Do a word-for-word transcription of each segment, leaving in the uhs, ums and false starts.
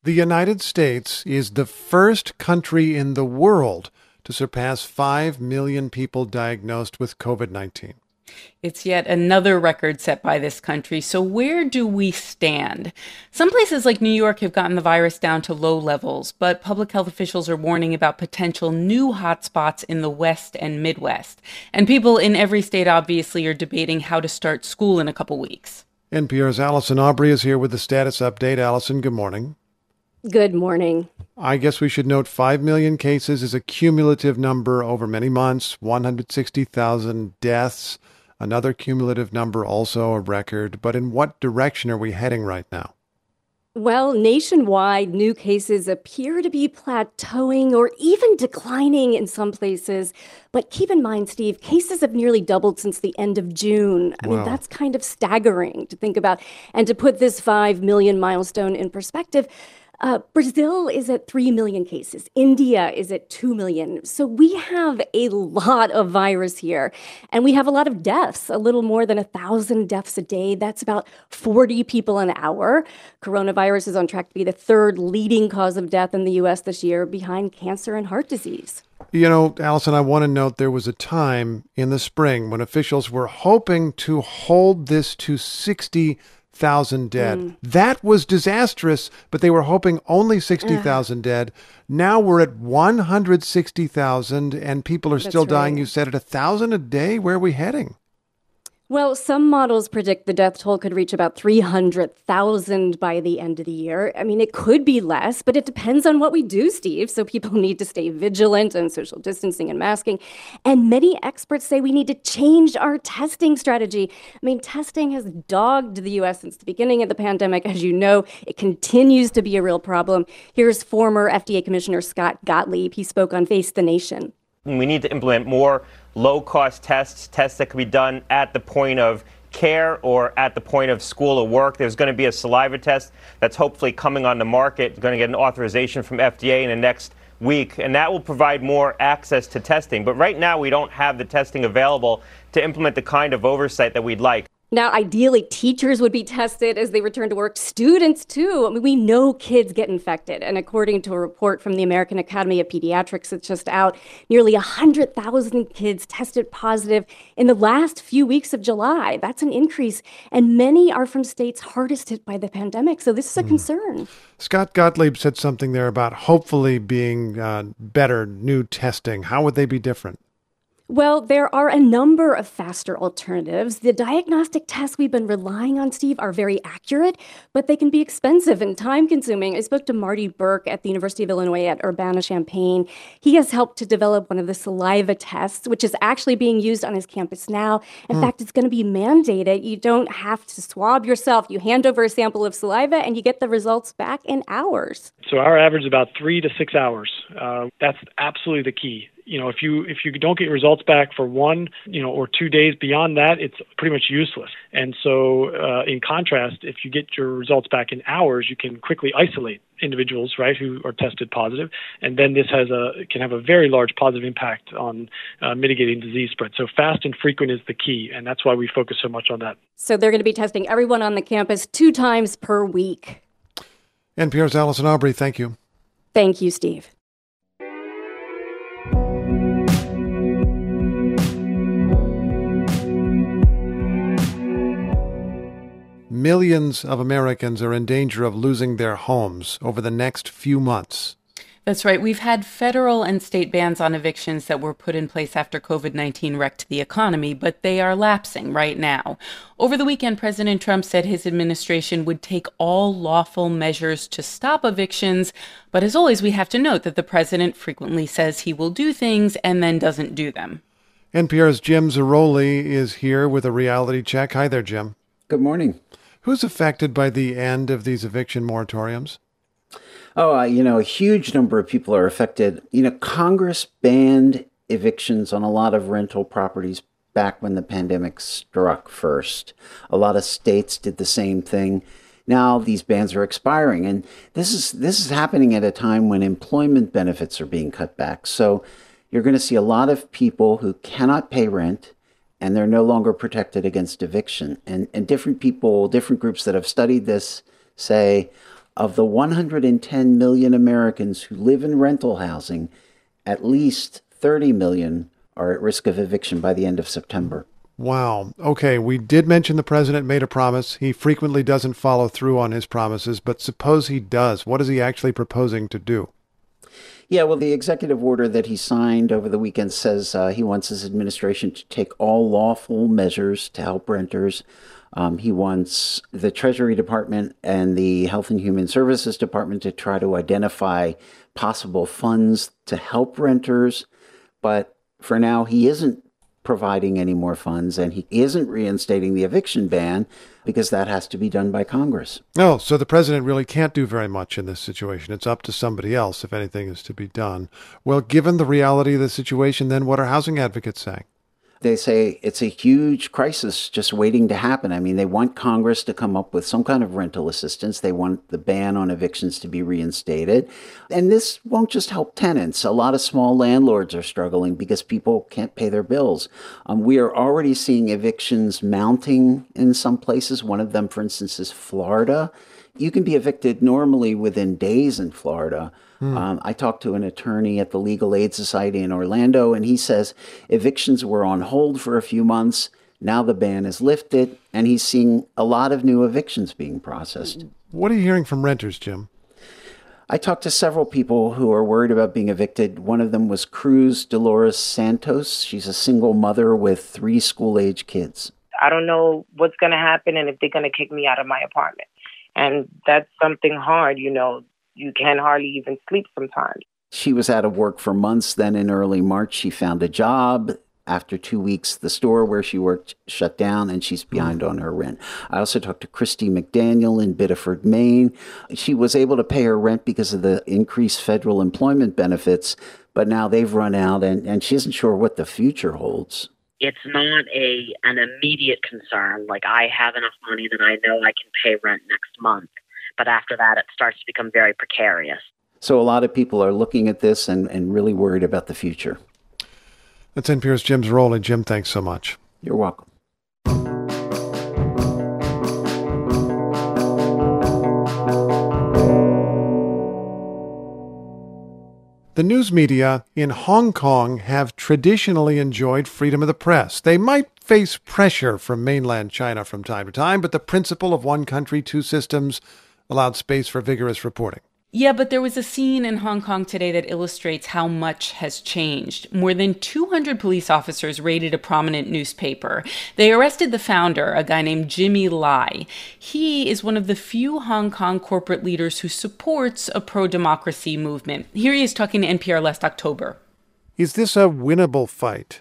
The United States is the first country in the world to surpass five million people diagnosed with covid nineteen. It's yet another record set by this country. So where do we stand? Some places like New York have gotten the virus down to low levels, but public health officials are warning about potential new hotspots in the West and Midwest. And people in every state obviously are debating how to start school in a couple weeks. N P R's Allison Aubrey is here with the status update. Allison, good morning. Good morning. I guess we should note five million cases is a cumulative number over many months, one hundred sixty thousand deaths. Another cumulative number, also a record. But in what direction are we heading right now? Well, nationwide, new cases appear to be plateauing or even declining in some places. But keep in mind, Steve, cases have nearly doubled since the end of June. I Wow. mean, that's kind of staggering to think about. And to put this five million milestone in perspective, Uh, Brazil is at three million cases. India is at two million. So we have a lot of virus here. And we have a lot of deaths, a little more than one thousand deaths a day. That's about forty people an hour. Coronavirus is on track to be the third leading cause of death in the U S this year, behind cancer and heart disease. You know, Allison, I want to note there was a time in the spring when officials were hoping to hold this to sixty thousand dead. Mm. That was disastrous, but they were hoping only sixty thousand uh. dead. Now we're at one hundred sixty thousand and people are That's still dying. right. You said at one thousand a day? Where are we heading? Well, some models predict the death toll could reach about three hundred thousand by the end of the year. I mean, it could be less, but it depends on what we do, Steve. So people need to stay vigilant and social distancing and masking. And many experts say we need to change our testing strategy. I mean, testing has dogged the U S since the beginning of the pandemic. As you know, it continues to be a real problem. Here's former F D A Commissioner Scott Gottlieb. He spoke on Face the Nation. We need to implement more low-cost tests, tests that can be done at the point of care or at the point of school or work. There's going to be a saliva test that's hopefully coming on the market, going to get an authorization from F D A in the next week, and that will provide more access to testing. But right now, we don't have the testing available to implement the kind of oversight that we'd like. Now, ideally, teachers would be tested as they return to work. Students, too. I mean, we know kids get infected. And according to a report from the American Academy of Pediatrics that's just out, nearly one hundred thousand kids tested positive in the last few weeks of July. That's an increase. And many are from states hardest hit by the pandemic. So this is a mm. concern. Scott Gottlieb said something there about hopefully being uh, better new testing. How would they be different? Well, there are a number of faster alternatives. The diagnostic tests we've been relying on, Steve, are very accurate, but they can be expensive and time-consuming. I spoke to Marty Burke at the University of Illinois at Urbana-Champaign. He has helped to develop one of the saliva tests, which is actually being used on his campus now. In mm. fact, it's going to be mandated. You don't have to swab yourself. You hand over a sample of saliva, and you get the results back in hours. So our average is about three to six hours. Uh, that's absolutely the key. You know, if you if you don't get your results back for one, you know, or two days beyond that, it's pretty much useless. And so, uh, in contrast, if you get your results back in hours, you can quickly isolate individuals, right, who are tested positive, and then this has a can have a very large positive impact on uh, mitigating disease spread. So fast and frequent is the key, and that's why we focus so much on that. So they're going to be testing everyone on the campus two times per week. N P R's Allison Aubrey, thank you. Thank you, Steve. Millions of Americans are in danger of losing their homes over the next few months. That's right. We've had federal and state bans on evictions that were put in place after covid nineteen wrecked the economy, but they are lapsing right now. Over the weekend, President Trump said his administration would take all lawful measures to stop evictions. But as always, we have to note that the president frequently says he will do things and then doesn't do them. N P R's Jim Zarroli is here with a reality check. Hi there, Jim. Good morning. Who's affected by the end of these eviction moratoriums? Oh, uh, you know, a huge number of people are affected. You know, Congress banned evictions on a lot of rental properties back when the pandemic struck first. A lot of states did the same thing. Now these bans are expiring, and this is this is happening at a time when employment benefits are being cut back. So you're going to see a lot of people who cannot pay rent, and they're no longer protected against eviction. And, and different people, different groups that have studied this say, Of the one hundred ten million Americans who live in rental housing, at least thirty million are at risk of eviction by the end of September. Wow. Okay, we did mention the president made a promise. He frequently doesn't follow through on his promises, but suppose he does. What is he actually proposing to do? Yeah, well, the executive order that he signed over the weekend says uh, he wants his administration to take all lawful measures to help renters. Um, he wants the Treasury Department and the Health and Human Services Department to try to identify possible funds to help renters. But for now, he isn't providing any more funds, and he isn't reinstating the eviction ban because that has to be done by Congress. Oh, so the president really can't do very much in this situation. It's up to somebody else if anything is to be done. Well, given the reality of the situation, then what are housing advocates saying? They say it's a huge crisis just waiting to happen. I mean, they want Congress to come up with some kind of rental assistance. They want the ban on evictions to be reinstated. And this won't just help tenants. A lot of small landlords are struggling because people can't pay their bills. Um, we are already seeing evictions mounting in some places. One of them, for instance, is Florida. You can be evicted normally within days in Florida. Hmm. Um, I talked to an attorney at the Legal Aid Society in Orlando, and he says evictions were on hold for a few months. Now the ban is lifted, and he's seeing a lot of new evictions being processed. What are you hearing from renters, Jim? I talked to several people who are worried about being evicted. One of them was Cruz Dolores Santos. She's a single mother with three school-age kids. I don't know what's going to happen and if they're going to kick me out of my apartment. And that's something hard, you know. You can hardly even sleep sometimes. She was out of work for months. Then in early March, she found a job. After two weeks, the store where she worked shut down, and she's behind on her rent. I also talked to Christy McDaniel in Biddeford, Maine. She was able to pay her rent because of the increased federal employment benefits, but now they've run out, and, and she isn't sure what the future holds. It's not a an immediate concern. Like, I have enough money that I know I can pay rent next month. But after that, it starts to become very precarious. So a lot of people are looking at this and, and really worried about the future. That's N P R's Jim Zarroli. Jim, thanks so much. You're welcome. The news media in Hong Kong have traditionally enjoyed freedom of the press. They might face pressure from mainland China from time to time, but the principle of one country, two systems allowed space for vigorous reporting. Yeah, but there was a scene in Hong Kong today that illustrates how much has changed. More than two hundred police officers raided a prominent newspaper. They arrested the founder, a guy named Jimmy Lai. He is one of the few Hong Kong corporate leaders who supports a pro-democracy movement. Here he is talking to N P R last October. Is this a winnable fight?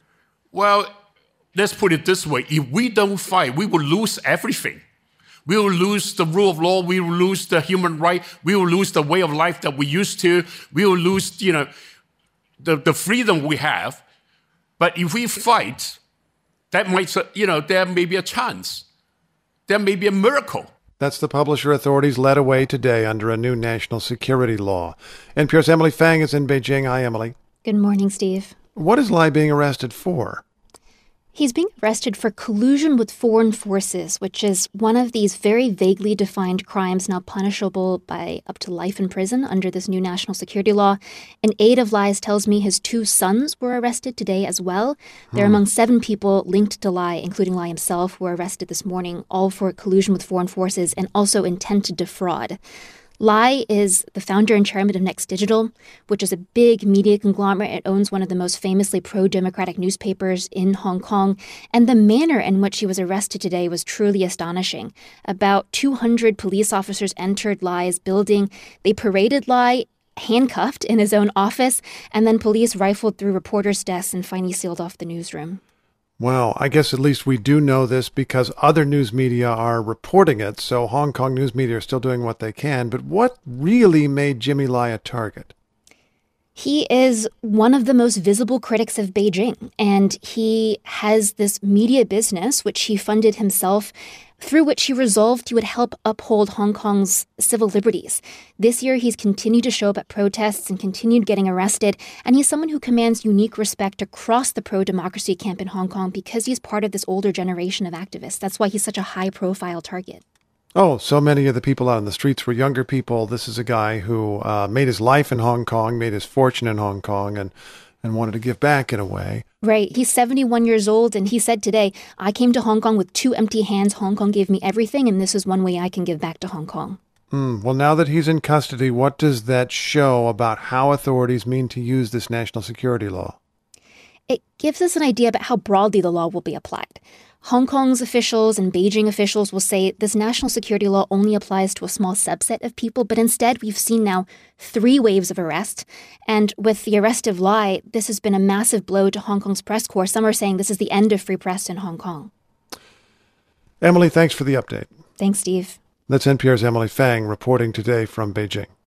Well, let's put it this way. If we don't fight, we will lose everything. We will lose the rule of law. We will lose the human right. We will lose the way of life that we used to. We will lose, you know, the, the freedom we have. But if we fight, that might, you know, there may be a chance. There may be a miracle. That's the publisher authorities led away today under a new national security law. N P R's Emily Fang is in Beijing. Hi, Emily. Good morning, Steve. What is Lai being arrested for? He's being arrested for collusion with foreign forces, which is one of these very vaguely defined crimes now punishable by up to life in prison under this new national security law. An aide of Lai's tells me his two sons were arrested today as well. They're hmm. among seven people linked to Lai, including Lai himself, who were arrested this morning, all for collusion with foreign forces and also intent to defraud. Lai is the founder and chairman of Next Digital, which is a big media conglomerate. It owns one of the most famously pro-democratic newspapers in Hong Kong. And the manner in which he was arrested today was truly astonishing. About two hundred police officers entered Lai's building. They paraded Lai handcuffed in his own office, and then police rifled through reporters' desks and finally sealed off the newsroom. Well, I guess at least we do know this because other news media are reporting it, so Hong Kong news media are still doing what they can. But what really made Jimmy Lai a target? He is one of the most visible critics of Beijing, and he has this media business, which he funded himself, through which he resolved he would help uphold Hong Kong's civil liberties. This year, he's continued to show up at protests and continued getting arrested, and he's someone who commands unique respect across the pro-democracy camp in Hong Kong because he's part of this older generation of activists. That's why he's such a high-profile target. Oh, so many of the people out on the streets were younger people. This is a guy who uh, made his life in Hong Kong, made his fortune in Hong Kong, and, and wanted to give back in a way. Right. He's seventy-one years old, and he said today, I came to Hong Kong with two empty hands. Hong Kong gave me everything, and this is one way I can give back to Hong Kong. Mm, well, now that he's in custody, what does that show about how authorities mean to use this national security law? It gives us an idea about how broadly the law will be applied. Hong Kong's officials and Beijing officials will say this national security law only applies to a small subset of people, but instead we've seen now three waves of arrest. And with the arrest of Lai, this has been a massive blow to Hong Kong's press corps. Some are saying this is the end of free press in Hong Kong. Emily, thanks for the update. Thanks, Steve. That's N P R's Emily Fang reporting today from Beijing.